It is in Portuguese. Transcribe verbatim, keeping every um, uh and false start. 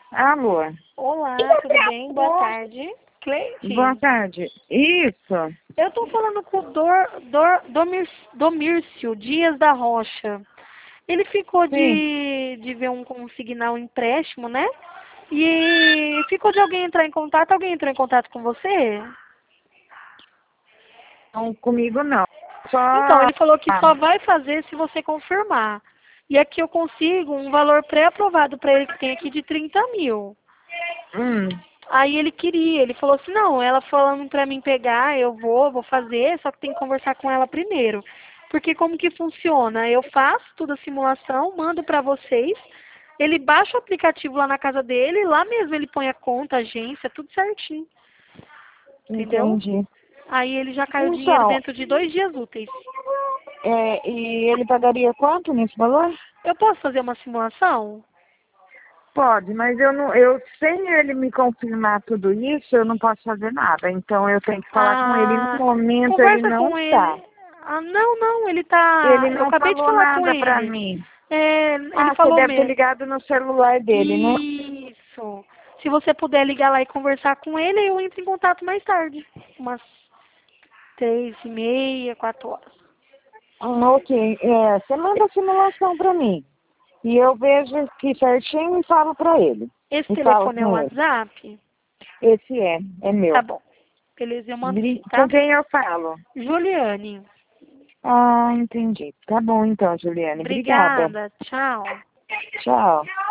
Alô? Olá, tudo bem? Boa tarde. Cleide? Boa tarde. Isso. Eu tô falando com o Dor, Dor, Domir, Domírcio Dias da Rocha. Ele ficou de, de ver um consignar um empréstimo, né? E ficou de alguém entrar em contato. Alguém entrou em contato com você? Não, comigo não. Só... Então, ele falou que Ah, só vai fazer se você confirmar. E aqui eu consigo um valor pré-aprovado para ele que tem aqui de trinta mil. hum, Aí ele queria, ele falou assim, não, ela falando pra mim pegar, eu vou, vou fazer, só que tem que conversar com ela primeiro. Porque como que funciona? Eu faço toda a simulação, mando pra vocês, ele baixa o aplicativo lá na casa dele, lá mesmo ele põe a conta, a agência, tudo certinho. Entendeu? entendi. Aí ele já caiu o dinheiro Então, dentro de dois dias úteis. é, e ele pagaria quanto nesse valor? Eu posso fazer uma simulação? Pode, mas eu não, eu sem ele me confirmar tudo isso, eu não posso fazer nada. Então eu tenho que falar com ele. No Ah, momento ele conversa não com está. ele. Ah, não, não, ele tá. Ele Eu não acabei de falou falar com nada pra ele. mim. É, ele Ah, você falou deve ter mesmo. ligado no celular dele, né? Isso. Se você puder ligar lá e conversar com ele, eu entro em contato mais tarde. Umas três e meia, quatro horas. Hum, ok. É, você manda a simulação pra mim. E eu vejo aqui certinho e falo pra ele. Esse E falo telefone é o com ele. WhatsApp? Esse é, é Tá meu. bom. Beleza, eu mando Bri- sim, Com tá? quem eu falo? Juliane. Ah, entendi. Tá bom então, Juliane. Obrigada. Obrigada. Tchau. Tchau.